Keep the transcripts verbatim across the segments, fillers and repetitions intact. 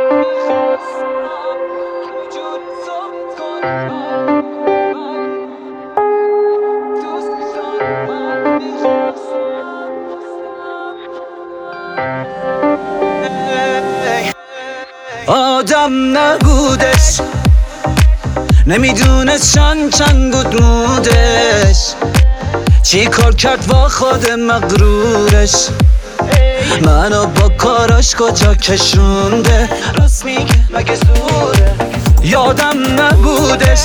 آدم نبودش، نمیدونست چند چند بود مودش، چی کار کرد با خود مغرورش، منو با کاراش کجا کشونده، راست میگه مگه زوره. یادم نبودش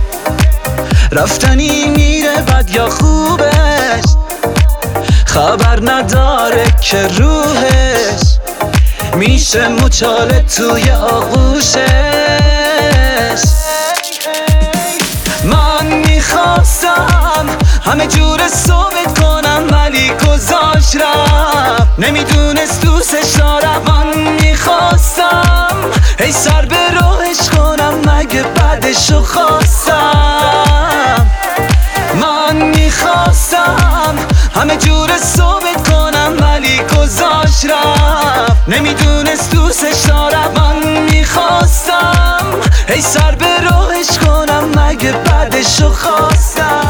رفتنی میره بد یا خوبش، خبر نداره که روحش میشه مچاله توی آغوشش. من میخواستم همه جور ثابت کنم ولی گذاشت رفت، نمیدونست دوستش دارم. من میخواستم هی سر به راهش کنم مگه بعدشو خواستم. من میخواستم همه جور ثابت کنم ولی گذاشت رفت، نمیدونست دوستش دارم. من میخواستم هی سر به راهش کنم مگه بعدشو خواستم.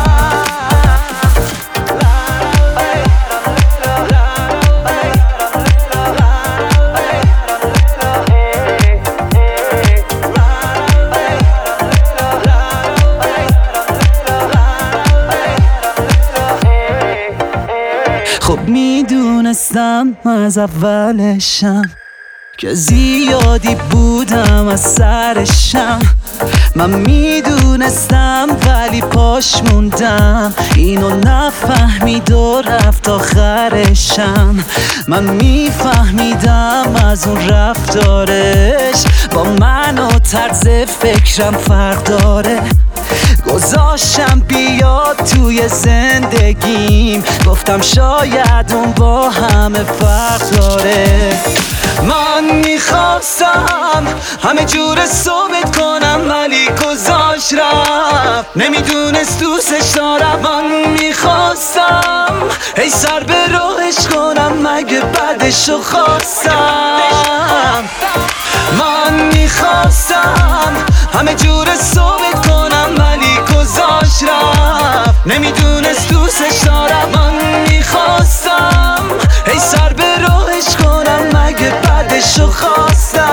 خب میدونستم از اولشم که زیادی بودم از سرشم، من میدونستم ولی پاش موندم، اینو نفهمید و رفت آخرشم. من میفهمیدم از اون رفتارش با من و طرز فکرم فرق داره، گذاشتم بیاد توی زندگیم، گفتم شاید اون با همه فرق داره. من میخواستم همه جور ثابت کنم ولی گذاشت رفت، نمیدونست دوستش دارم. من میخواستم هی سر به راهش کنم مگه بعدشو خواستم. من میخواستم همه جور ثابت کنم ولی گذاشت رفت، نمیدونست دوستش دارم. من میخواستم هی سر به راهش کنم مگه بعدشو خواستم.